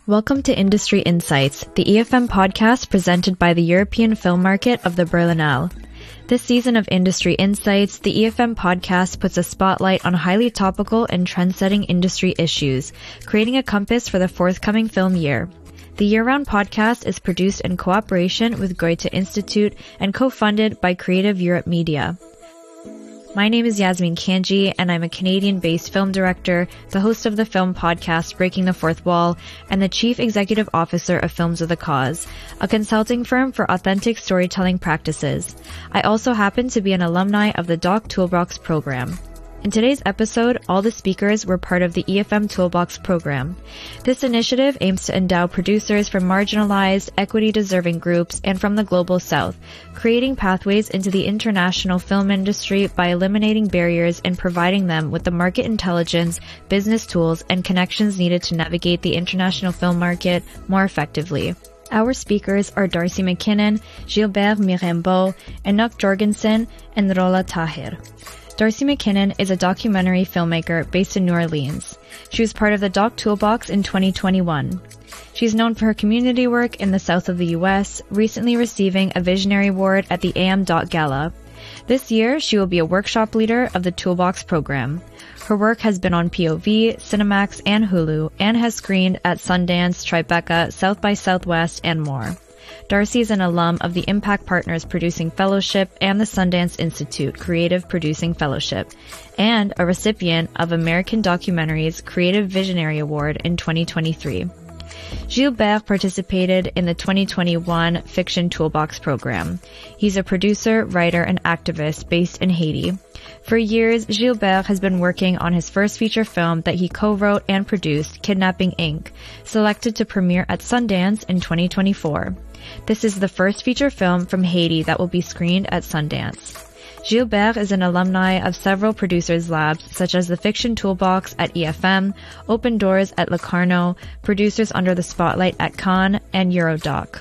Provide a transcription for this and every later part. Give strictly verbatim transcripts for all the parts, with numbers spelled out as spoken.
Welcome to Industry Insights, the E F M podcast presented by the European Film Market of the Berlinale. This season of Industry Insights, the E F M podcast puts a spotlight on highly topical and trend-setting industry issues, creating a compass for the forthcoming film year. The year-round podcast is produced in cooperation with Goethe Institute and co-funded by Creative Europe Media. My name is Yasmin Kanji, and I'm a Canadian-based film director, the host of the film podcast Breaking the Fourth Wall, and the chief executive officer of Films with a Cause, a consulting firm for authentic storytelling practices. I also happen to be an alumni of the Doc Toolbox program. In today's episode, all the speakers were part of the E F M Toolbox program. This initiative aims to endow producers from marginalized, equity-deserving groups and from the global south, creating pathways into the international film industry by eliminating barriers and providing them with the market intelligence, business tools, and connections needed to navigate the international film market more effectively. Our speakers are Darcy McKinnon, Gilbert Mirembeau, Enoch Jorgensen, and Rola Tahir. Darcy McKinnon is a documentary filmmaker based in New Orleans. She was part of the Doc Toolbox in twenty twenty-one. She's known for her community work in the south of the U S, recently receiving a Visionary Award at the A M Doc Gala. This year, she will be a workshop leader of the Toolbox program. Her work has been on P O V, Cinemax, and Hulu, and has screened at Sundance, Tribeca, South by Southwest, and more. Darcy is an alum of the Impact Partners Producing Fellowship and the Sundance Institute Creative Producing Fellowship, and a recipient of American Documentary's Creative Visionary Award in twenty twenty-three. Gilbert participated in the twenty twenty-one Fiction Toolbox program. He's a producer, writer, and activist based in Haiti. For years, Gilbert has been working on his first feature film that he co-wrote and produced, Kidnapping Incorporated, selected to premiere at Sundance in twenty twenty-four. This is the first feature film from Haiti that will be screened at Sundance. Gilbert is an alumni of several producers' labs, such as the Fiction Toolbox at E F M, Open Doors at Locarno, Producers Under the Spotlight at Cannes, and Eurodoc.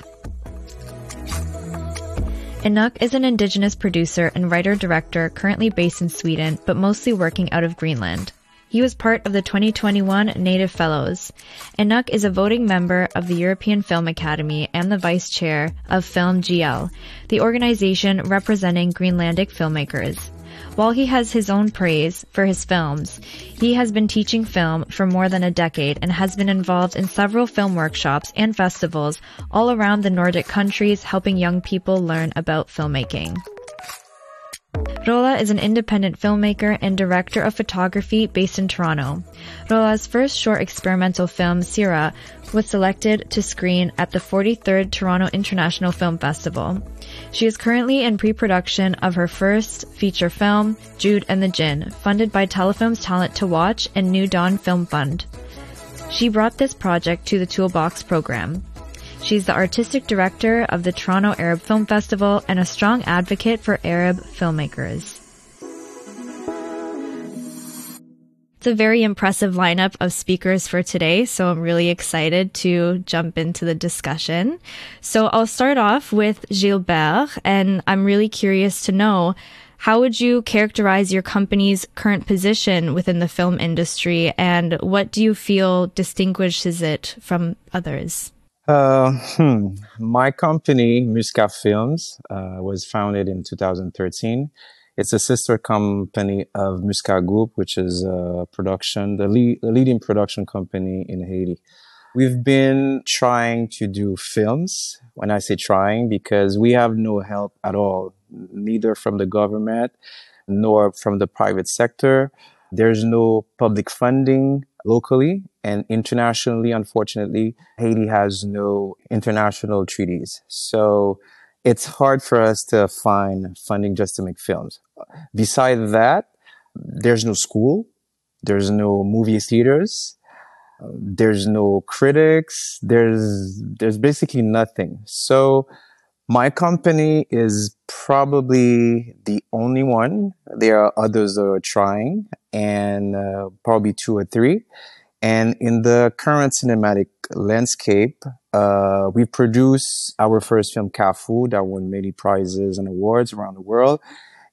Enoch is an indigenous producer and writer-director currently based in Sweden, but mostly working out of Greenland. He was part of the twenty twenty-one Native Fellows. Enoch is a voting member of the European Film Academy and the vice chair of Film G L, the organization representing Greenlandic filmmakers. While he has his own praise for his films, he has been teaching film for more than a decade and has been involved in several film workshops and festivals all around the Nordic countries, helping young people learn about filmmaking. Rola is an independent filmmaker and director of photography based in Toronto. Rola's first short experimental film, Sira, was selected to screen at the forty-third Toronto International Film Festival. She is currently in pre-production of her first feature film, Jude and the Jinn, funded by Telefilm's Talent to Watch and New Dawn Film Fund. She brought this project to the Toolbox program. She's the artistic director of the Toronto Arab Film Festival and a strong advocate for Arab filmmakers. It's a very impressive lineup of speakers for today, so I'm really excited to jump into the discussion. So I'll start off with Gilbert, and I'm really curious to know, how would you characterize your company's current position within the film industry, and what do you feel distinguishes it from others? Uh, hmm. My company, Musca Films, uh, was founded in two thousand thirteen. It's a sister company of Musca Group, which is a production, the, lead, the leading production company in Haiti. We've been trying to do films. When I say trying, because we have no help at all, neither from the government nor from the private sector. There's no public funding locally, and internationally, unfortunately, Haiti has no international treaties. So it's hard for us to find funding just to make films. Besides that, there's no school, there's no movie theaters, there's no critics, there's there's basically nothing. So my company is probably the only one. There are others that are trying, and uh, probably two or three. And in the current cinematic landscape, uh, we produced our first film, Kafu, that won many prizes and awards around the world.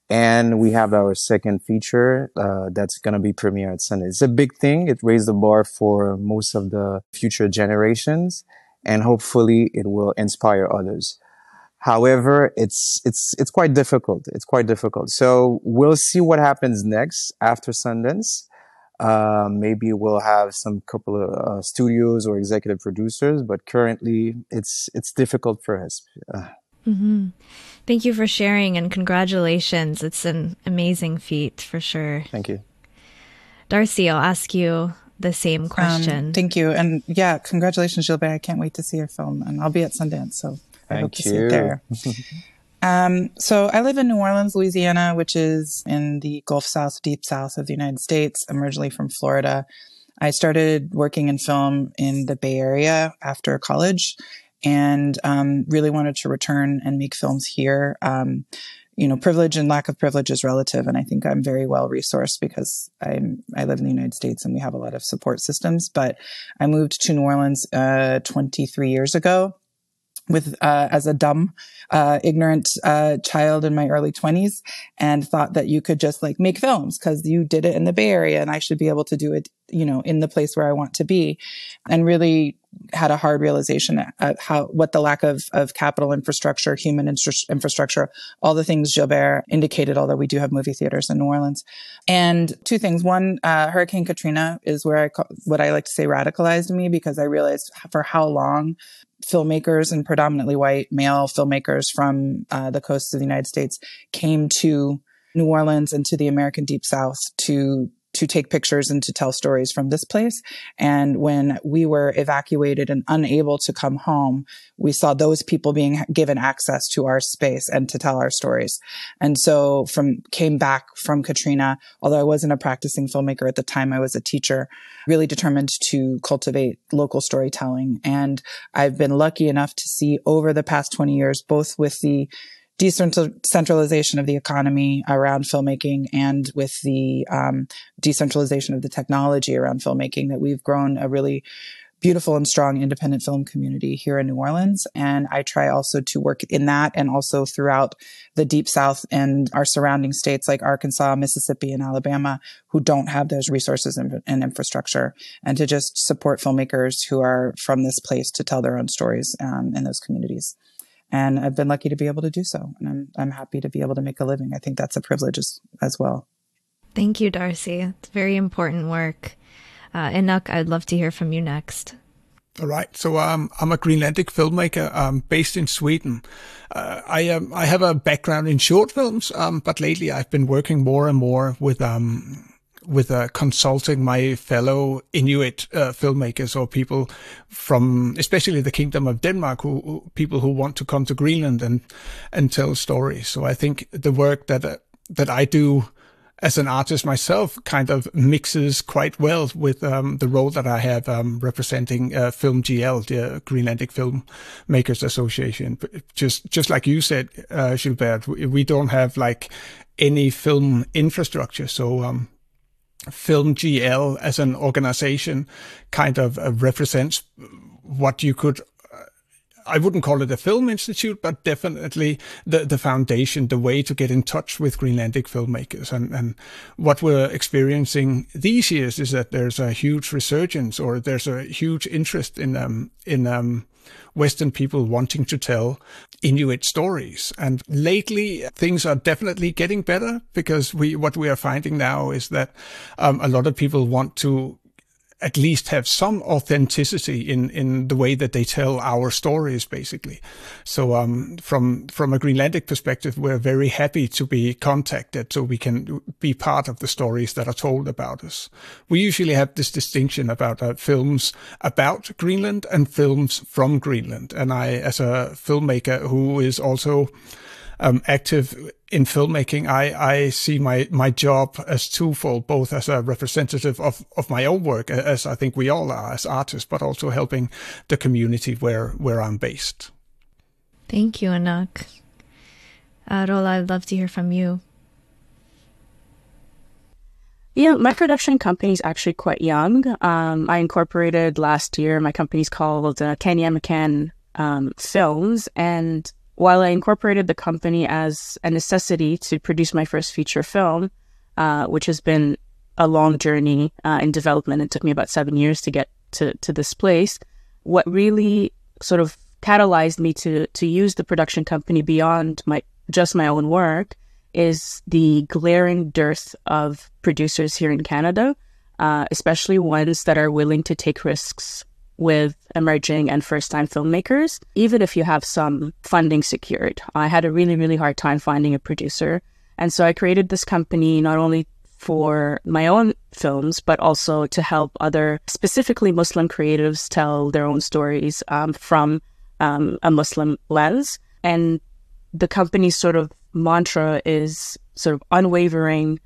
And we have our second feature uh, that's going to be premiere at Sundance. It's a big thing. It raised the bar for most of the future generations, and hopefully it will inspire others. However, it's it's it's quite difficult. It's quite difficult. So we'll see what happens next after Sundance. Uh, maybe we'll have some couple of uh, studios or executive producers, but currently it's it's difficult for us. Uh, Mm-hmm. Thank you for sharing, and congratulations. It's an amazing feat for sure. Thank you. Darcy, I'll ask you the same question. Um, thank you. And yeah, congratulations, Gilbert. I can't wait to see your film, and I'll be at Sundance, so I Thank hope to you. see it there. um, so I live in New Orleans, Louisiana, which is in the Gulf South, deep south of the United States. I'm originally from Florida. I started working in film in the Bay Area after college, and um, really wanted to return and make films here. Um, you know, privilege and lack of privilege is relative, and I think I'm very well resourced because I'm I live in the United States and we have a lot of support systems. But I moved to New Orleans uh, twenty-three years ago, with uh, as a dumb, uh, ignorant uh, child in my early twenties, and thought that you could just like make films because you did it in the Bay Area, and I should be able to do it, you know, in the place where I want to be, and really had a hard realization of how what the lack of of capital infrastructure, human infra- infrastructure, all the things Gilbert indicated. Although we do have movie theaters in New Orleans, and two things: one, uh, Hurricane Katrina is where I call, what I like to say radicalized me, because I realized for how long filmmakers, and predominantly white male filmmakers from uh, the coasts of the United States, came to New Orleans and to the American Deep South to to take pictures and to tell stories from this place. And when we were evacuated and unable to come home, we saw those people being given access to our space and to tell our stories. And so from came back from Katrina, although I wasn't a practicing filmmaker at the time, I was a teacher, really determined to cultivate local storytelling. And I've been lucky enough to see over the past twenty years, both with the decentralization of the economy around filmmaking and with the um, decentralization of the technology around filmmaking, that we've grown a really beautiful and strong independent film community here in New Orleans. And I try also to work in that and also throughout the Deep South and our surrounding states like Arkansas, Mississippi, and Alabama, who don't have those resources and, and infrastructure, and to just support filmmakers who are from this place to tell their own stories um, in those communities. And I've been lucky to be able to do so. And I'm I'm happy to be able to make a living. I think that's a privilege as, as well. Thank you, Darcy. It's very important work. Uh, Enoch, I'd love to hear from you next. All right. So um, I'm a Greenlandic filmmaker um, based in Sweden. Uh, I um, I have a background in short films, um, but lately I've been working more and more with um with uh, consulting my fellow Inuit uh, filmmakers, or people from especially the Kingdom of Denmark, who, who people who want to come to Greenland and and tell stories. So I think the work that uh, that I do as an artist myself kind of mixes quite well with um, the role that I have um, representing uh, Film G L, the Greenlandic Filmmakers Association. Just just like you said, uh, Gilbert, we, we don't have like any film infrastructure, so um, Film G L as an organization kind of uh, represents what you could, uh, I wouldn't call it a film institute, but definitely the, the foundation, the way to get in touch with Greenlandic filmmakers. And, and what we're experiencing these years is that there's a huge resurgence, or there's a huge interest in, um, in, um, Western people wanting to tell Inuit stories. And lately things are definitely getting better, because we what we are finding now is that um, a lot of people want to at least have some authenticity in, in the way that they tell our stories, basically. So um, from from a Greenlandic perspective, we're very happy to be contacted so we can be part of the stories that are told about us. We usually have this distinction about uh, films about Greenland and films from Greenland. And I, as a filmmaker who is also Um, active in filmmaking, I, I see my, my job as twofold, both as a representative of, of my own work, as I think we all are as artists, but also helping the community where, where I'm based. Thank you, Enoch. Uh, Rola, I'd love to hear from you. Yeah, my production company is actually quite young. Um, I incorporated last year. My company's called uh, Kenya McCann um, Films, and while I incorporated the company as a necessity to produce my first feature film, uh, which has been a long journey uh, in development, it took me about seven years to get to, to this place. What really sort of catalyzed me to to use the production company beyond my just my own work is the glaring dearth of producers here in Canada, uh, especially ones that are willing to take risks with emerging and first-time filmmakers, even if you have some funding secured. I had a really, really hard time finding a producer. And so I created this company not only for my own films, but also to help other, specifically Muslim creatives, tell their own stories um, from um, a Muslim lens. And the company's sort of mantra is sort of unwavering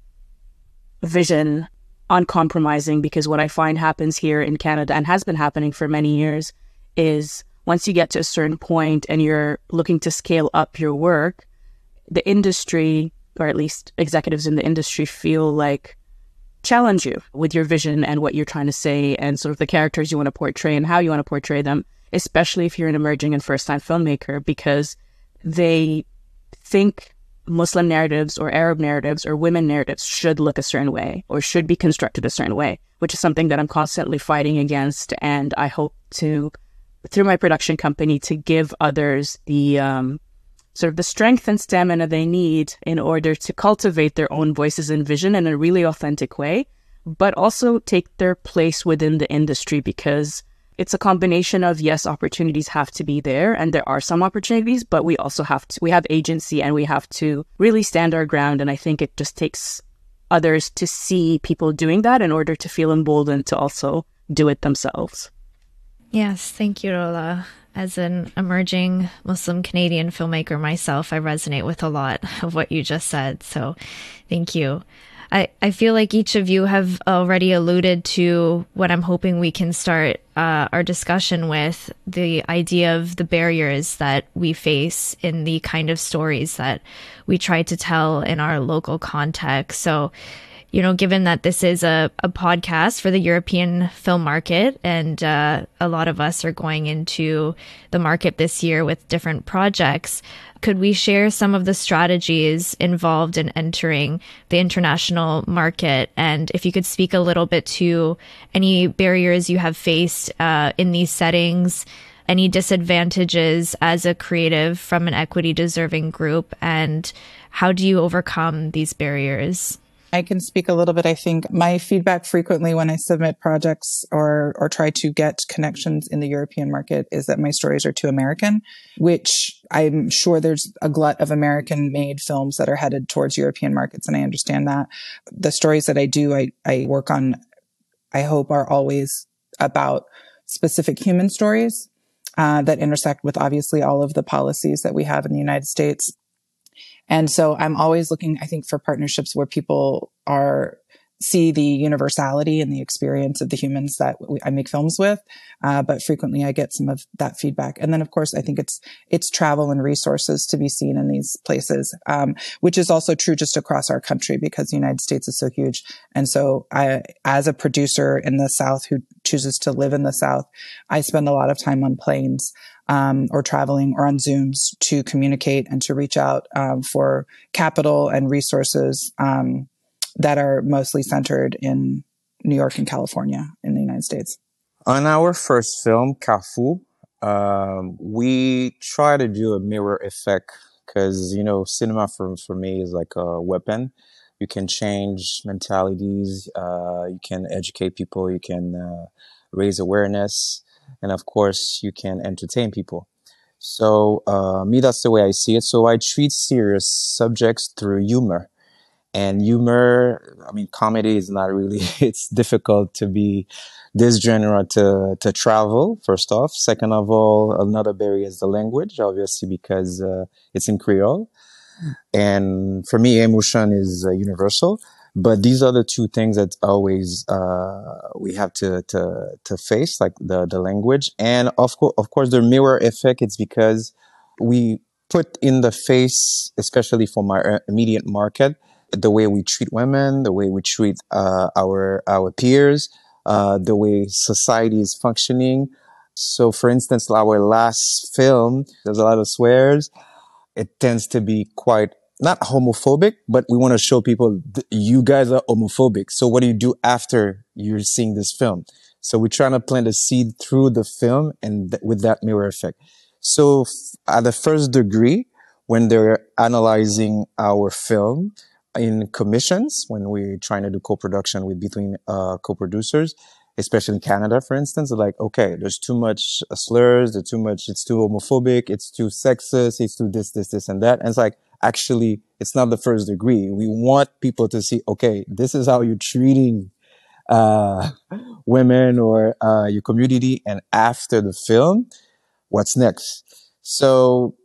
vision, uncompromising, because what I find happens here in Canada and has been happening for many years is once you get to a certain point and you're looking to scale up your work, the industry, or at least executives in the industry, feel like challenge you with your vision and what you're trying to say and sort of the characters you want to portray and how you want to portray them, especially if you're an emerging and first-time filmmaker, because they think Muslim narratives or Arab narratives or women narratives should look a certain way or should be constructed a certain way, which is something that I'm constantly fighting against. And I hope to, through my production company, to give others the um, sort of the strength and stamina they need in order to cultivate their own voices and vision in a really authentic way, but also take their place within the industry, because it's a combination of, yes, opportunities have to be there, and there are some opportunities, but we also have to, we have agency and we have to really stand our ground. And I think it just takes others to see people doing that in order to feel emboldened to also do it themselves. Yes, thank you, Rola. As an emerging Muslim Canadian filmmaker myself, I resonate with a lot of what you just said. So thank you. I, I feel like each of you have already alluded to what I'm hoping we can start uh, our discussion with, the idea of the barriers that we face in the kind of stories that we try to tell in our local context. So, you know, given that this is a, a podcast for the European film market, and uh, a lot of us are going into the market this year with different projects, could we share some of the strategies involved in entering the international market? And if you could speak a little bit to any barriers you have faced uh, in these settings, any disadvantages as a creative from an equity deserving group, and how do you overcome these barriers? I can speak a little bit. I think my feedback frequently when I submit projects or or try to get connections in the European market is that my stories are too American, which I'm sure there's a glut of American-made films that are headed towards European markets, and I understand that. The stories that I do, I, I work on, I hope, are always about specific human stories uh, that intersect with obviously all of the policies that we have in the United States. And so I'm always looking, I think, for partnerships where people are see the universality and the experience of the humans that we, I make films with. Uh, but frequently I get some of that feedback. And then, of course, I think it's it's travel and resources to be seen in these places, um, which is also true just across our country because the United States is so huge. And so I, as a producer in the South who chooses to live in the South, I spend a lot of time on planes Um, or traveling or on Zooms to communicate and to reach out um, for capital and resources um, that are mostly centered in New York and California in the United States. On our first film, Carrefour, um, we try to do a mirror effect because, you know, cinema for, for me is like a weapon. You can change mentalities, uh, you can educate people, you can uh, raise awareness. And of course, you can entertain people. So uh, me, that's the way I see it. So I treat serious subjects through humor. And humor, I mean, comedy is not really, it's difficult to be this genre to, to travel, first off. Second of all, another barrier is the language, obviously, because uh, it's in Creole. And for me, emotion is uh, universal. But these are the two things that always uh, we have to, to to face, like the, the language. And of, co- of course, the mirror effect, it's because we put in the face, especially for my immediate market, the way we treat women, the way we treat uh, our our peers, uh, the way society is functioning. So, for instance, our last film, there's a lot of swears. It tends to be quite, not homophobic, but we want to show people, you guys are homophobic. So what do you do after you're seeing this film? So we're trying to plant a seed through the film and th- with that mirror effect. So f- at the first degree, when they're analyzing our film in commissions, when we're trying to do co-production with between uh, co-producers, especially in Canada, for instance, they're like, okay, there's too much slurs, there's too much, it's too homophobic, it's too sexist, it's too this, this, this, and that. And it's like, actually, it's not the first degree. We want people to see, okay, this is how you're treating uh, women or uh, your community. And after the film, what's next? So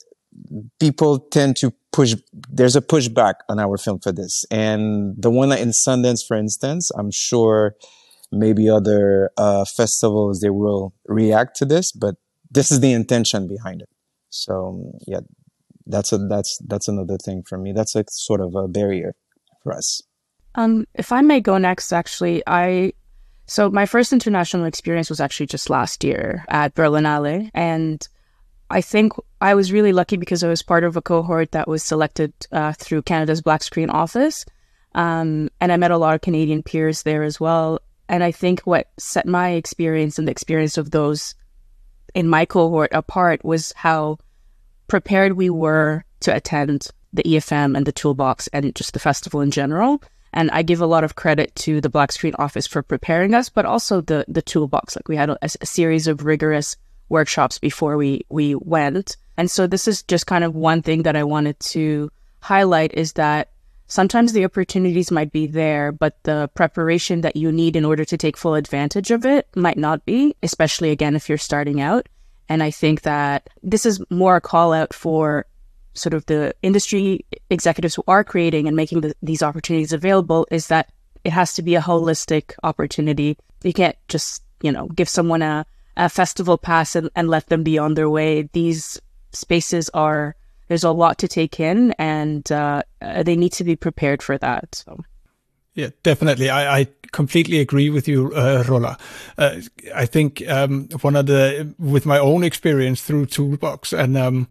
people tend to push, there's a pushback on our film for this. And the one in Sundance, for instance, I'm sure maybe other uh, festivals, they will react to this, but this is the intention behind it. So yeah, that's a that's that's another thing for me. That's a sort of a barrier for us. Um, if I may go next, actually, I so my first international experience was actually just last year at Berlinale, and I think I was really lucky because I was part of a cohort that was selected uh, through Canada's Black Screen Office, um, and I met a lot of Canadian peers there as well. And I think what set my experience and the experience of those in my cohort apart was how prepared we were to attend the E F M and the Toolbox and just the festival in general. And I give a lot of credit to the Black Screen Office for preparing us, but also the the Toolbox. Like we had a, a series of rigorous workshops before we, we went. And so this is just kind of one thing that I wanted to highlight is that sometimes the opportunities might be there, but the preparation that you need in order to take full advantage of it might not be, especially, again, if you're starting out. And I think that this is more a call out for sort of the industry executives who are creating and making the, these opportunities available, is that it has to be a holistic opportunity. You can't just, you know, give someone a, a festival pass and, and let them be on their way. These spaces are... There's a lot to take in, and uh, they need to be prepared for that. So. Yeah, definitely. I, I completely agree with you, uh, Rola. Uh, I think um, one of the, with my own experience through Toolbox and um,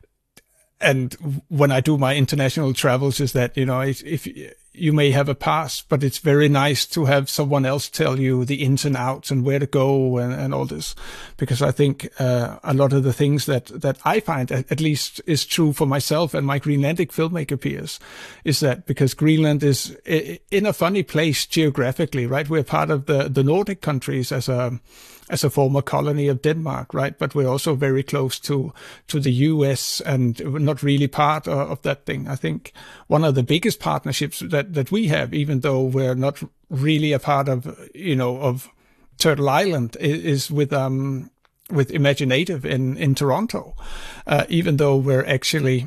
and when I do my international travels, is that, you know, if, if you may have a pass, but it's very nice to have someone else tell you the ins and outs and where to go and, and all this. Because I think uh, a lot of the things that, that I find, at least, is true for myself and my Greenlandic filmmaker peers, is that because Greenland is in a funny place geographically, right? We're part of the, the Nordic countries as a as a former colony of Denmark, right? But we're also very close to to the U S and we're not really part of, of that thing. I think one of the biggest partnerships that, that we have, even though we're not really a part of, you know, of Turtle Island, is, is with um with Imaginative in, in Toronto, uh, even though we're actually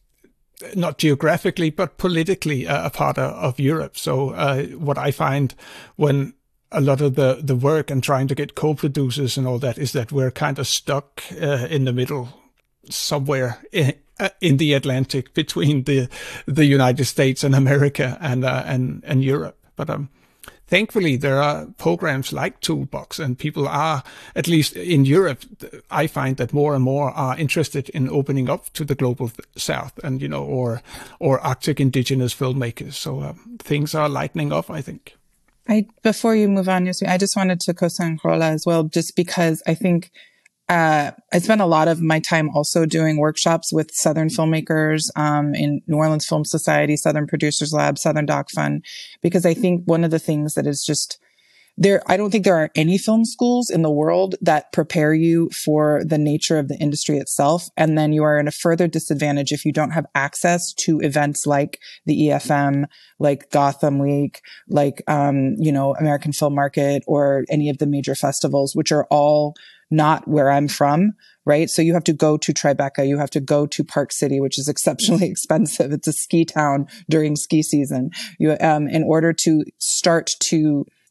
not geographically, but politically uh, a part of, of Europe. So uh, what I find when a lot of the, the work and trying to get co-producers and all that is that we're kind of stuck uh, in the middle somewhere in, uh, in the Atlantic between the the United States and America and uh, and and Europe. But um, thankfully there are programs like Toolbox, and people are, at least in Europe, I find that more and more are interested in opening up to the global South and, you know, or or Arctic indigenous filmmakers. So um, things are lightening up, I think. I, before you move on, Yasmin, I just wanted to co-sign Rola as well, just because I think uh, I spent a lot of my time also doing workshops with Southern filmmakers um, in New Orleans Film Society, Southern Producers Lab, Southern Doc Fund, because I think one of the things that is just there, I don't think there are any film schools in the world that prepare you for the nature of the industry itself. And then you are in a further disadvantage if you don't have access to events like the E F M, like Gotham Week, like, um, you know, American Film Market, or any of the major festivals, which are all not where I'm from, right? So you have to go to Tribeca, you have to go to Park City, which is exceptionally expensive. It's a ski town during ski season. You, um, in order to start to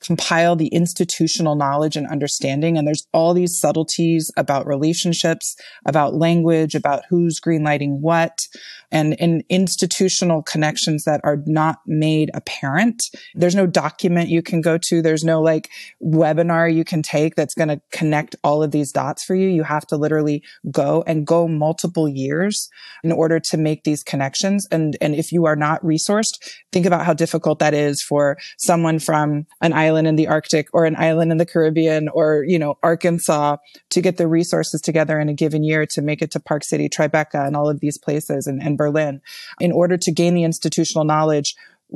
compile the institutional knowledge and understanding. And there's all these subtleties about relationships, about language, about who's greenlighting what, and in institutional connections that are not made apparent. There's no document you can go to. There's no like webinar you can take that's going to connect all of these dots for you. You have to literally go and go multiple years in order to make these connections. And, and if you are not resourced, think about how difficult that is for someone from an island in the Arctic or an island in the Caribbean or, you know, Arkansas to get the resources together in a given year to make it to Park City, Tribeca, and all of these places, and, and Berlin, in order to gain the institutional knowledge,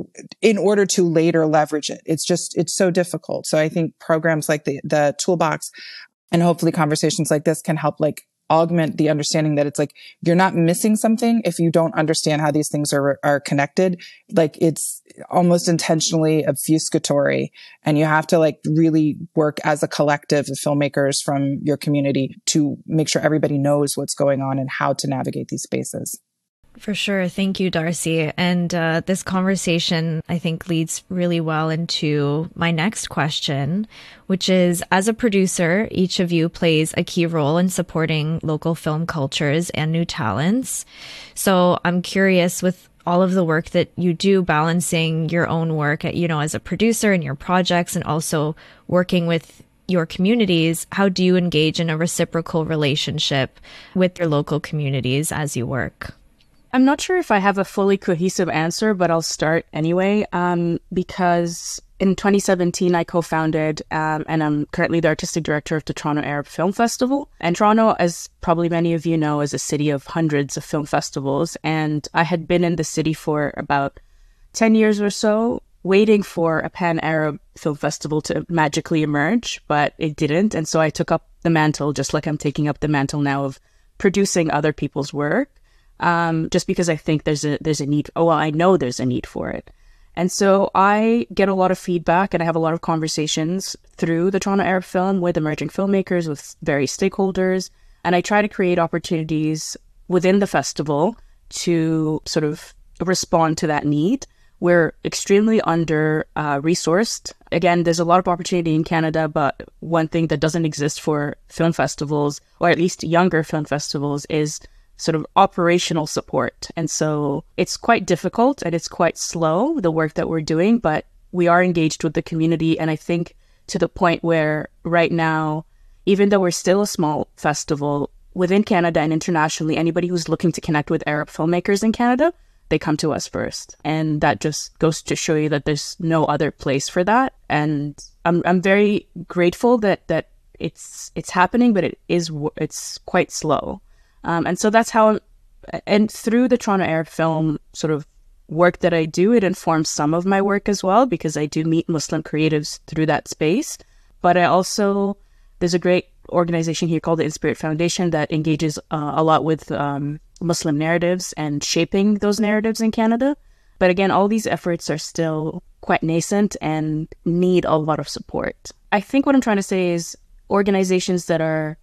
in order to later leverage it. It's just, it's so difficult. So I think programs like the, the Toolbox and hopefully conversations like this can help like augment the understanding that it's like, you're not missing something if you don't understand how these things are, are connected. Like it's almost intentionally obfuscatory, and you have to like really work as a collective of filmmakers from your community to make sure everybody knows what's going on and how to navigate these spaces. For sure. Thank you, Darcy. And uh, this conversation, I think, leads really well into my next question, which is, as a producer, each of you plays a key role in supporting local film cultures and new talents. So I'm curious, with all of the work that you do, balancing your own work, at, you know, as a producer in your projects and also working with your communities, how do you engage in a reciprocal relationship with your local communities as you work? I'm not sure if I have a fully cohesive answer, but I'll start anyway, um, because in twenty seventeen, I co-founded um, and I'm currently the artistic director of the Toronto Arab Film Festival. And Toronto, as probably many of you know, is a city of hundreds of film festivals. And I had been in the city for about ten years or so, waiting for a Pan-Arab film festival to magically emerge, but it didn't. And so I took up the mantle, just like I'm taking up the mantle now of producing other people's work. Um, just because I think there's a there's a need. Oh, well, I know there's a need for it. And so I get a lot of feedback and I have a lot of conversations through the Toronto Arab Film with emerging filmmakers, with various stakeholders. And I try to create opportunities within the festival to sort of respond to that need. We're extremely under uh, resourced. Again, there's a lot of opportunity in Canada, but one thing that doesn't exist for film festivals, or at least younger film festivals, is sort of operational support. And so it's quite difficult and it's quite slow, the work that we're doing, but we are engaged with the community. And I think to the point where right now, even though we're still a small festival within Canada and internationally, anybody who's looking to connect with Arab filmmakers in Canada, they come to us first. And that just goes to show you that there's no other place for that. And I'm I'm very grateful that that it's it's happening, but it is it's quite slow. Um, and so that's how, and through the Toronto Arab Film sort of work that I do, it informs some of my work as well, because I do meet Muslim creatives through that space. But I also, there's a great organization here called the Inspirit Foundation that engages uh, a lot with um, Muslim narratives and shaping those narratives in Canada. But again, all these efforts are still quite nascent and need a lot of support. I think what I'm trying to say is organizations that are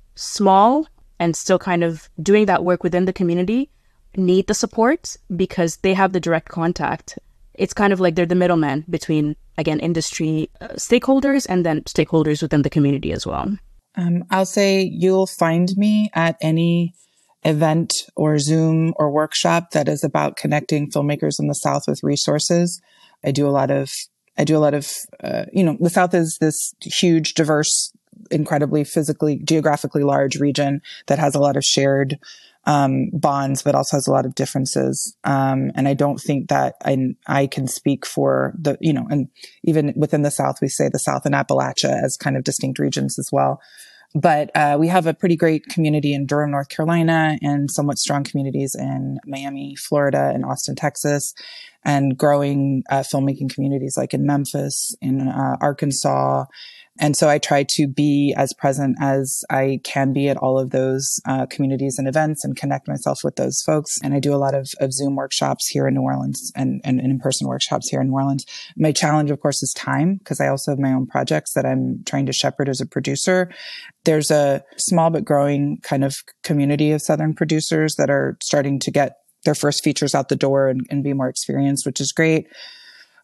small and still kind of doing that work within the community need the support because they have the direct contact. It's kind of like they're the middleman between, again, industry uh, stakeholders and then stakeholders within the community as well. Um, I'll say you'll find me at any event or Zoom or workshop that is about connecting filmmakers in the South with resources. I do a lot of, I do a lot of, uh, you know, the South is this huge, diverse, incredibly physically, geographically large region that has a lot of shared um, bonds, but also has a lot of differences. Um, and I don't think that I, I can speak for the, you know, and even within the South, we say the South and Appalachia as kind of distinct regions as well. But uh, we have a pretty great community in Durham, North Carolina, and somewhat strong communities in Miami, Florida, and Austin, Texas, and growing uh, filmmaking communities like in Memphis, in uh, Arkansas. And so I try to be as present as I can be at all of those uh, communities and events and connect myself with those folks. And I do a lot of, of Zoom workshops here in New Orleans and, and in-person workshops here in New Orleans. My challenge, of course, is time, because I also have my own projects that I'm trying to shepherd as a producer. There's a small but growing kind of community of Southern producers that are starting to get their first features out the door and, and be more experienced, which is great.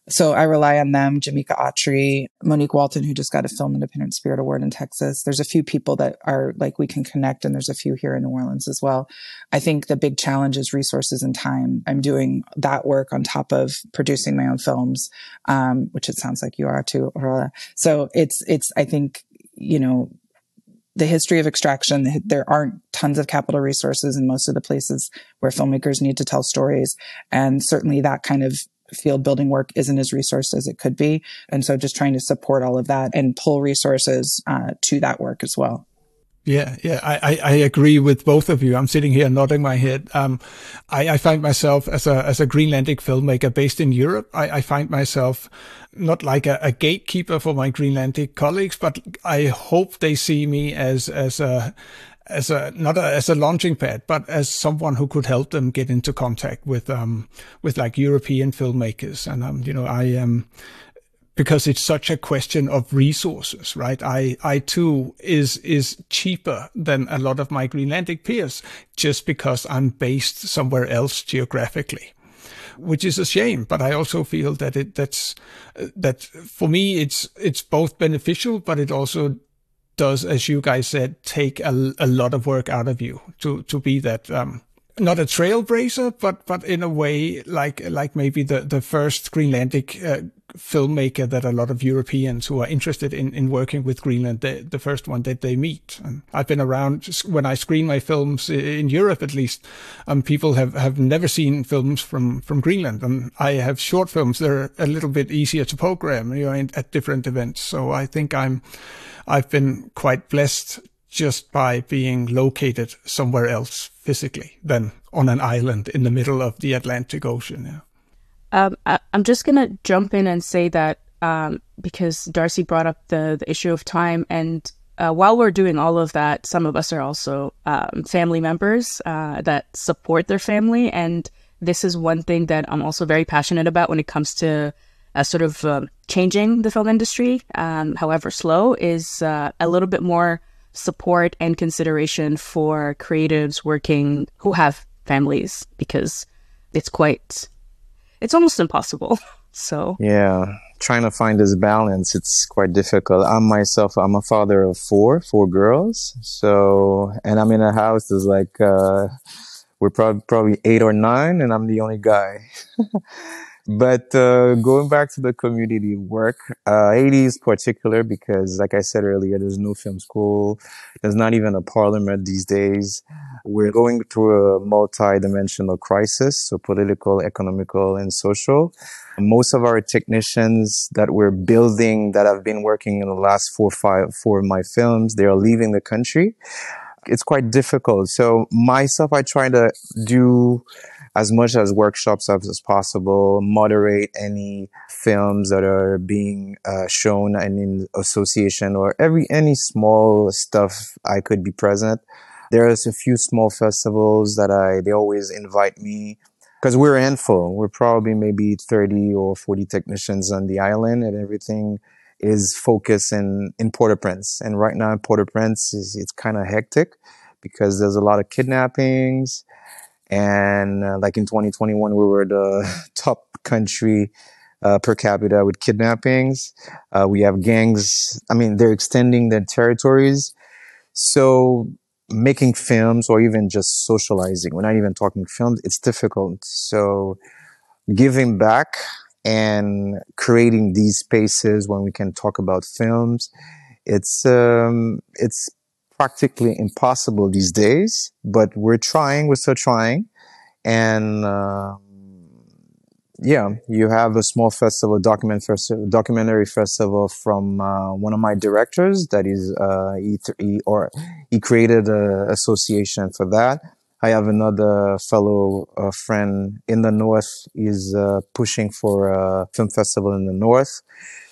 So I rely on them, Jamaica Autry, Monique Walton, who just got a Film Independent Spirit Award in Texas. There's a few people that are like, we can connect, and there's a few here in New Orleans as well. I think the big challenge is resources and time. I'm doing that work on top of producing my own films, um, which it sounds like you are too, Aurora. So it's, it's, I think, you know, the history of extraction, there aren't tons of capital resources in most of the places where filmmakers need to tell stories. And certainly that kind of field building work isn't as resourced as it could be. And so just trying to support all of that and pull resources uh, to that work as well. Yeah, yeah, I, I agree with both of you. I'm sitting here nodding my head. Um, I, I find myself as a as a Greenlandic filmmaker based in Europe. I, I find myself not like a, a gatekeeper for my Greenlandic colleagues, but I hope they see me as as a as a not a, as a launching pad, but as someone who could help them get into contact with um with like European filmmakers. And um you know I am. Um, Because it's such a question of resources, right? I, I too is, is cheaper than a lot of my Greenlandic peers just because I'm based somewhere else geographically, which is a shame. But I also feel that it, that's, that for me, it's, it's both beneficial, but it also does, as you guys said, take a, a lot of work out of you to, to be that, um, not a trailblazer, but, but in a way, like, like maybe the, the first Greenlandic, uh, filmmaker that a lot of Europeans who are interested in, in working with Greenland, the, the first one that they meet. And I've been around when I screen my films in Europe, at least, um, people have, have never seen films from, from Greenland. And I have short films. They're a little bit easier to program, you know, in, at different events. So I think I'm, I've been quite blessed just by being located somewhere else physically than on an island in the middle of the Atlantic Ocean. Yeah. Um, I, I'm just going to jump in and say that um, because Darcy brought up the, the issue of time. And uh, while we're doing all of that, some of us are also um, family members uh, that support their family. And this is one thing that I'm also very passionate about when it comes to uh, sort of uh, changing the film industry, um, however slow, is uh, a little bit more support and consideration for creatives working who have families, because it's quite... it's almost impossible. So yeah, trying to find this balance, it's quite difficult. I'm myself, I'm a father of four, four girls. So, and I'm in a house that's like, uh, we're probably, probably eight or nine, and I'm the only guy. But uh, going back to the community work, uh, Haiti is particular because, like I said earlier, there's no film school. There's not even a parliament these days. We're going through a multi-dimensional crisis, so political, economical, and social. Most of our technicians that we're building that have been working in the last four, five, four of my films, they are leaving the country. It's quite difficult. So myself, I try to do as much as workshops as, as possible, moderate any films that are being uh, shown and in association, or every any small stuff I could be present. There's a few small festivals that I they always invite me, because we're a handful. We're probably maybe thirty or forty technicians on the island, and everything is focused in, in Port-au-Prince. And right now in Port-au-Prince, is, it's kind of hectic because there's a lot of kidnappings. And uh, like in twenty twenty-one, we were the top country uh, per capita with kidnappings. Uh, we have gangs. I mean, they're extending their territories. So making films or even just socializing, we're not even talking films, it's difficult. So giving back and creating these spaces when we can talk about films, it's um, it's practically impossible these days, but we're trying, we're still trying. And uh, yeah, you have a small festival, document festival, documentary festival from uh, one of my directors that is, uh, he, he, or he created an association for that. I have another fellow uh, friend in the north, is uh, pushing for a film festival in the north.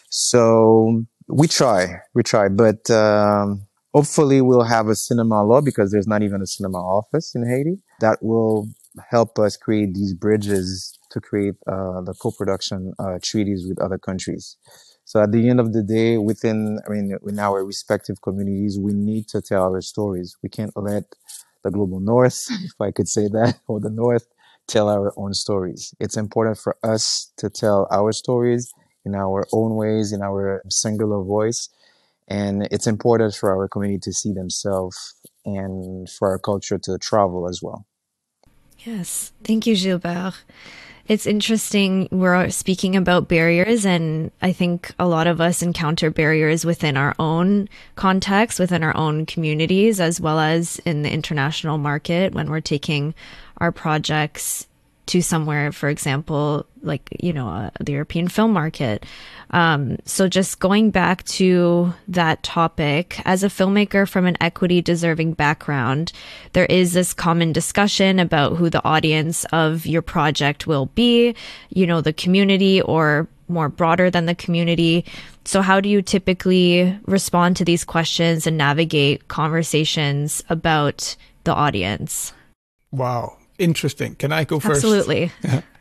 So we try, we try, but um, hopefully we'll have a cinema law, because there's not even a cinema office in Haiti, that will help us create these bridges to create uh, the co-production uh, treaties with other countries. So at the end of the day, within, I mean, in our respective communities, we need to tell our stories. We can't let the global north, if I could say that, or the north, tell our own stories. It's important for us to tell our stories in our own ways, in our singular voice. And it's important for our community to see themselves and for our culture to travel as well. Yes. Thank you, Gilbert. It's interesting. We're speaking about barriers, and I think a lot of us encounter barriers within our own context, within our own communities, as well as in the international market when we're taking our projects to somewhere, for example, like, you know, uh, the European film market. Um, so just going back to that topic, as a filmmaker from an equity deserving background, there is this common discussion about who the audience of your project will be, you know, the community or more broader than the community. So how do you typically respond to these questions and navigate conversations about the audience? Wow. Interesting. Can I go first? Absolutely.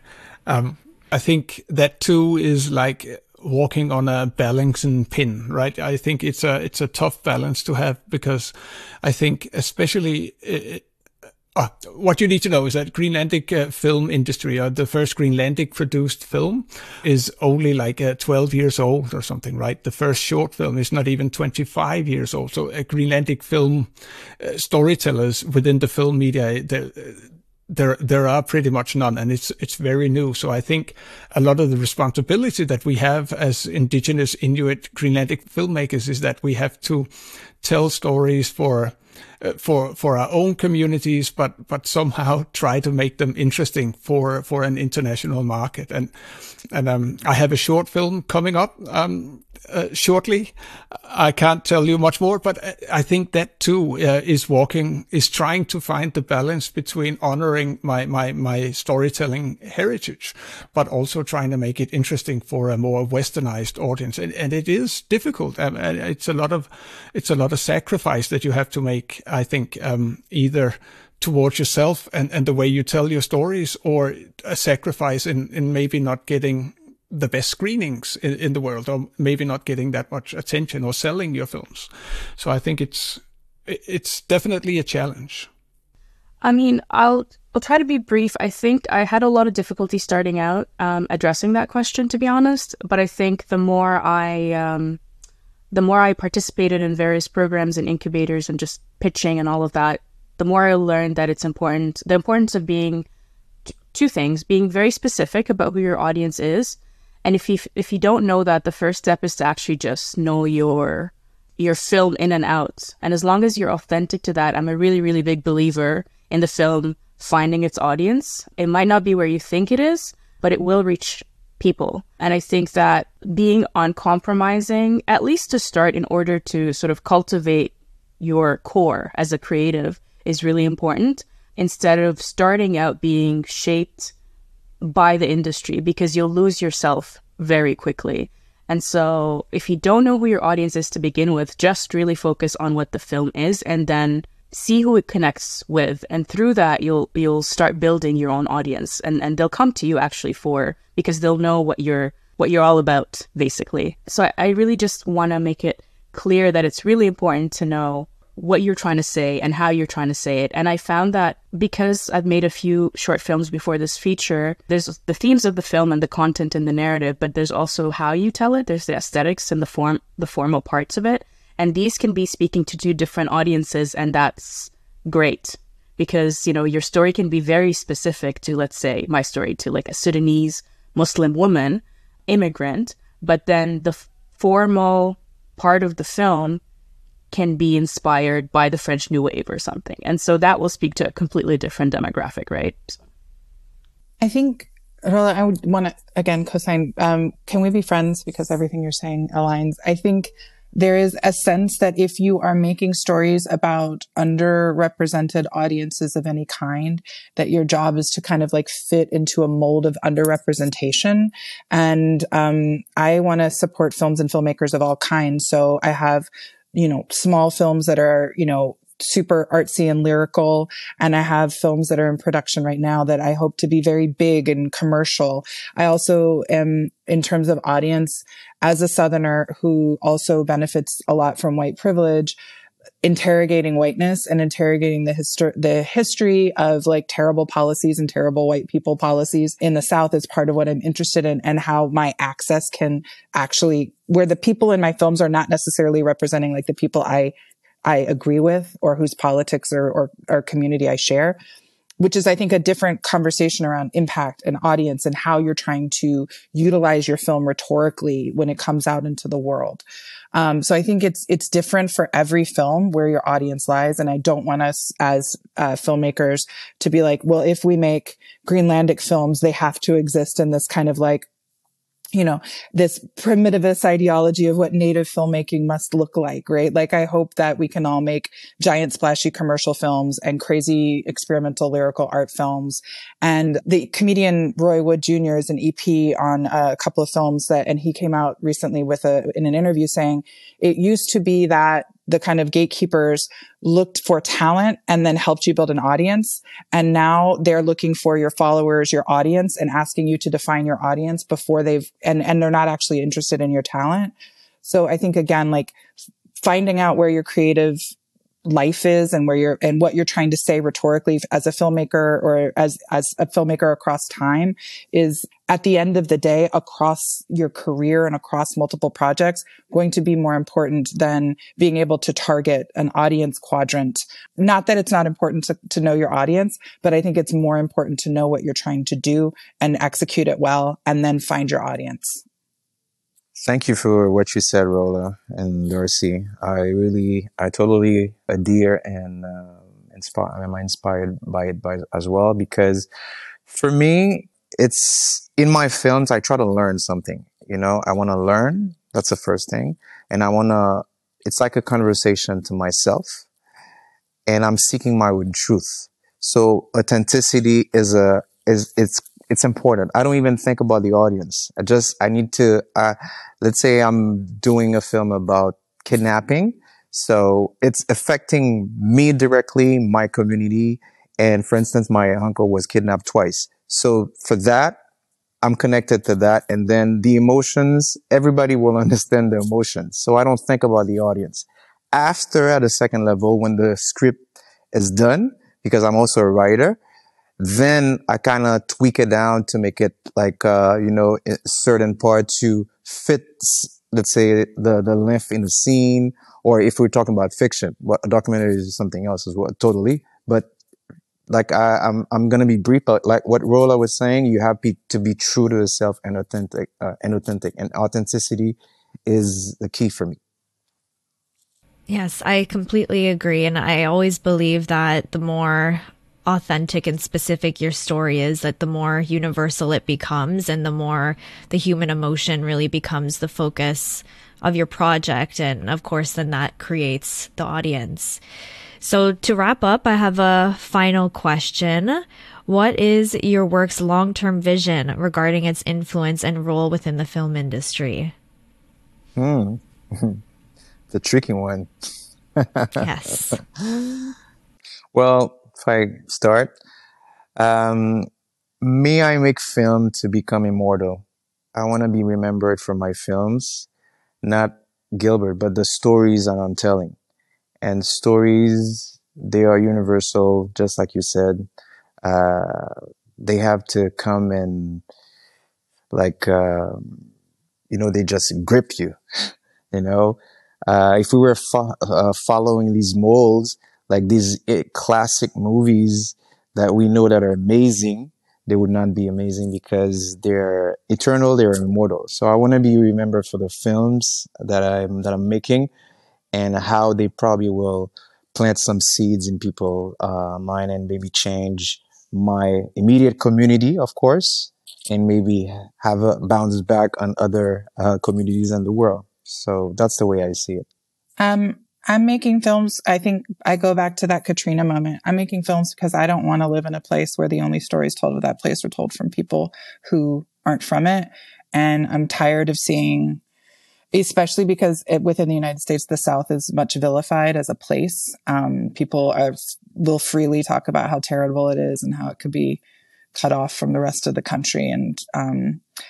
um, I think that too is like walking on a balancing pin, right? I think it's a it's a tough balance to have, because I think especially uh, uh, what you need to know is that Greenlandic uh, film industry, or the first Greenlandic produced film, is only like uh, twelve years old or something, right? The first short film is not even twenty-five years old. So uh, Greenlandic film uh, storytellers within the film media, they're, There, there are pretty much none, and it's, it's very new. So I think a lot of the responsibility that we have as indigenous Inuit Greenlandic filmmakers is that we have to tell stories for, uh, for, for our own communities, but, but somehow try to make them interesting for, for an international market. And, and, um, I have a short film coming up, um, Uh, shortly. I can't tell you much more, but I think that too uh, is walking, is trying to find the balance between honoring my, my, my storytelling heritage, but also trying to make it interesting for a more westernized audience. And, and it is difficult. Um, and it's a lot of, it's a lot of sacrifice that you have to make, I think, um, either towards yourself and, and the way you tell your stories, or a sacrifice in, in maybe not getting the best screenings in, in the world, or maybe not getting that much attention or selling your films. So I think it's it's definitely a challenge. I mean, I'll I'll try to be brief. I think I had a lot of difficulty starting out um, addressing that question, to be honest. But I think the more I um, the more I participated in various programs and incubators and just pitching and all of that, the more I learned that it's important. The importance of being t- two things: being very specific about who your audience is. And if you if you don't know that, the first step is to actually just know your your film in and out. And as long as you're authentic to that, I'm a really, really big believer in the film finding its audience. It might not be where you think it is, but it will reach people. And I think that being uncompromising, at least to start, in order to sort of cultivate your core as a creative, is really important, instead of starting out being shaped by the industry, because you'll lose yourself very quickly. And so if you don't know who your audience is to begin with, just really focus on what the film is, and then see who it connects with. And through that, you'll you'll start building your own audience, and, and they'll come to you actually for, because they'll know what you're what you're all about, basically. So I, I really just want to make it clear that it's really important to know what you're trying to say and how you're trying to say it. And I found that because I've made a few short films before this feature, there's the themes of the film and the content and the narrative, but there's also how you tell it. There's the aesthetics and the form, the formal parts of it. And these can be speaking to two different audiences, and that's great, because, you know, your story can be very specific to, let's say, my story, to like a Sudanese Muslim woman, immigrant, but then the f- formal part of the film can be inspired by the French New Wave or something. And so that will speak to a completely different demographic, right? I think, Rola, I would want to, again, co-sign, um, can we be friends? Because everything you're saying aligns. I think there is a sense that if you are making stories about underrepresented audiences of any kind, that your job is to kind of like fit into a mold of underrepresentation. And um, I want to support films and filmmakers of all kinds. So I have, you know, small films that are, you know, super artsy and lyrical. And I have films that are in production right now that I hope to be very big and commercial. I also am, in terms of audience, as a Southerner who also benefits a lot from white privilege, interrogating whiteness and interrogating the history, the history of like terrible policies and terrible white people policies in the South is part of what I'm interested in, and how my access can actually, where the people in my films are not necessarily representing like the people I, I agree with or whose politics or, or, or community I share, which is, I think, a different conversation around impact and audience and how you're trying to utilize your film rhetorically when it comes out into the world. Um, so I think it's, it's different for every film where your audience lies. And I don't want us as uh, filmmakers to be like, well, if we make Greenlandic films, they have to exist in this kind of like, you know, this primitivist ideology of what native filmmaking must look like, right? Like, I hope that we can all make giant splashy commercial films and crazy experimental lyrical art films. And the comedian Roy Wood Junior is an E P on a couple of films that, and he came out recently with a, in an interview saying it used to be that the kind of gatekeepers looked for talent and then helped you build an audience. And now they're looking for your followers, your audience, and asking you to define your audience before they've, and, and they're not actually interested in your talent. So I think, again, like finding out where your creative life is and where you're, and what you're trying to say rhetorically as a filmmaker or as, as a filmmaker across time is, at the end of the day, across your career and across multiple projects, going to be more important than being able to target an audience quadrant. Not that it's not important to, to know your audience, but I think it's more important to know what you're trying to do and execute it well, and then find your audience. Thank you for what you said, Rola and Darcy. I really, I totally adhere and uh, inspire. I'm inspired by it by, as well, because for me, it's in my films, I try to learn something. You know, I want to learn. That's the first thing. And I want to, it's like a conversation to myself, and I'm seeking my own truth. So authenticity is a, is, it's, it's important. I don't even think about the audience. I just, I need to, uh, let's say I'm doing a film about kidnapping. So it's affecting me directly, my community. And for instance, my uncle was kidnapped twice. So for that, I'm connected to that. And then the emotions, everybody will understand the emotions. So I don't think about the audience. After, at a second level, when the script is done, because I'm also a writer, then I kind of tweak it down to make it like, uh, you know, a certain part to fit, let's say, the, the length in the scene. Or if we're talking about fiction, what a documentary is something else as well, totally. But like, I, I'm, I'm going to be brief, but like what Rola was saying, you have be, to be true to yourself and authentic, uh, and authentic, and authenticity is the key for me. Yes, I completely agree. And I always believe that the more authentic and specific your story is, that the more universal it becomes, and the more the human emotion really becomes the focus of your project. And of course, then that creates the audience. So to wrap up, I have a final question. What is your work's long-term vision regarding its influence and role within the film industry? Hmm. It's a tricky one. Yes. Well, if I start, um, may I make film to become immortal. I want to be remembered for my films, not Gilbert, but the stories that I'm telling. And stories, they are universal, just like you said. Uh, they have to come and, like, uh, you know, they just grip you, you know. Uh, if we were fo- uh, following these molds, like these uh, classic movies that we know that are amazing, they would not be amazing because they're eternal, they're immortal. So I want to be remembered for the films that I'm, that I'm making, and how they probably will plant some seeds in people's uh, mind and maybe change my immediate community, of course, and maybe have a bounce back on other uh, communities in the world. So that's the way I see it. Um, I'm making films. I think I go back to that Katrina moment. I'm making films because I don't want to live in a place where the only stories told of that place are told from people who aren't from it. And I'm tired of seeing, especially because it, within the United States, the South is much vilified as a place. Um, people are, will freely talk about how terrible it is and how it could be cut off from the rest of the country. And um,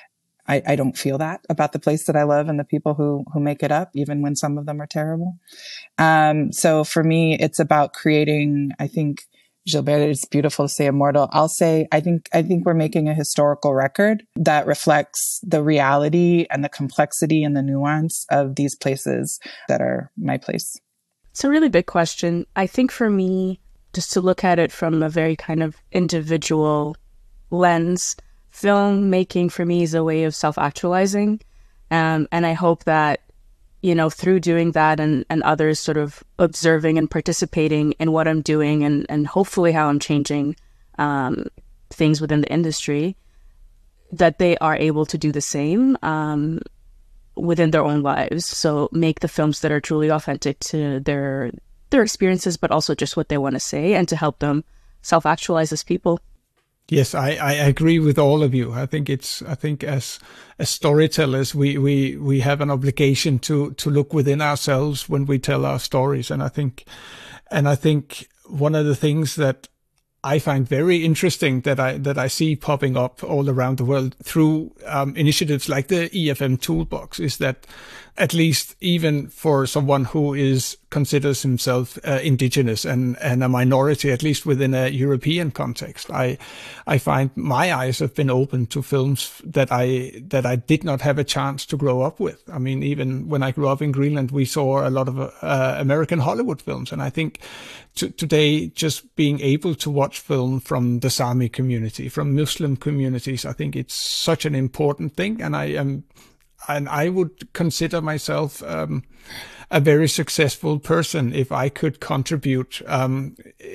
I, I don't feel that about the place that I live and the people who, who make it up, even when some of them are terrible. Um, so for me, it's about creating, I think, Gilbert, it's beautiful to say immortal. I'll say, I think, I think we're making a historical record that reflects the reality and the complexity and the nuance of these places that are my place. It's a really big question. I think for me, just to look at it from a very kind of individual lens, filmmaking for me is a way of self-actualizing. Um, and I hope that, you know, through doing that and, and others sort of observing and participating in what I'm doing and, and hopefully how I'm changing um, things within the industry, that they are able to do the same um, within their own lives. So make the films that are truly authentic to their their experiences, but also just what they want to say, and to help them self-actualize as people. Yes, I, I agree with all of you. I think it's, I think as, as storytellers, we, we, we have an obligation to, to look within ourselves when we tell our stories. And I think, and I think one of the things that I find very interesting that I, that I see popping up all around the world through um, initiatives like the E F M Toolbox is that at least even for someone who is considers himself uh, indigenous and, and a minority, at least within a European context, I, I find my eyes have been opened to films that I, that I did not have a chance to grow up with. I mean, even when I grew up in Greenland, we saw a lot of uh, American Hollywood films. And I think t- today, just being able to watch film from the Sami community, from Muslim communities, I think it's such an important thing. And I am, and I would consider myself um, a very successful person if I could contribute um,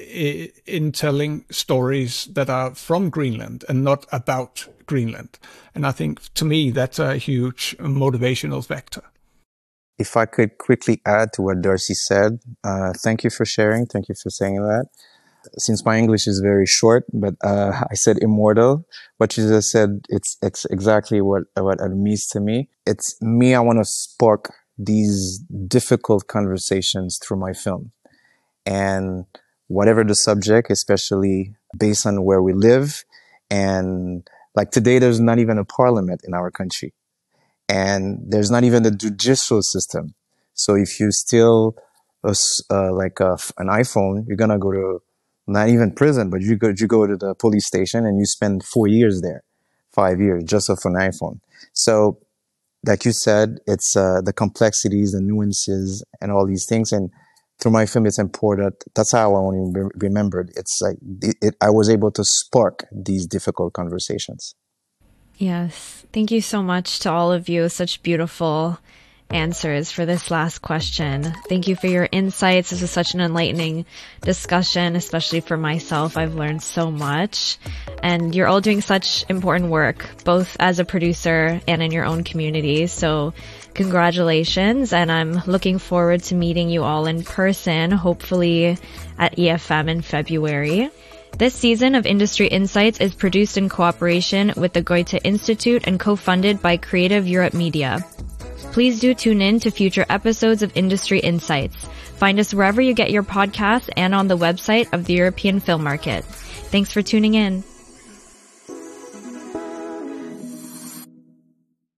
in telling stories that are from Greenland and not about Greenland. And I think, to me, that's a huge motivational factor. If I could quickly add to what Darcy said, uh, thank you for sharing. Thank you for saying that. Since my English is very short, but uh, I said immortal. What you just said, it's, it's exactly what, what it means to me. It's me, I want to spark these difficult conversations through my film. And whatever the subject, especially based on where we live. And like today, there's not even a parliament in our country. And there's not even a judicial system. So if you steal a, uh, like a, an iPhone, you're going to go to not even prison, but you go, you go to the police station and you spend four years there, five years just off an iPhone. So like you said, it's uh, the complexities, the nuances and all these things. And through my film, it's important. That's how I want to be remembered. It's like it, it, I was able to spark these difficult conversations. Yes. Thank you so much to all of you. Such beautiful answers for this last question. Thank you for your insights. This is such an enlightening discussion, especially for myself. I've learned so much. And you're all doing such important work, both as a producer and in your own community. So congratulations. And I'm looking forward to meeting you all in person, hopefully at E F M in February. This season of Industry Insights is produced in cooperation with the Goethe Institute and co-funded by Creative Europe Media. Please do tune in to future episodes of Industry Insights. Find us wherever you get your podcasts and on the website of the European Film Market. Thanks for tuning in.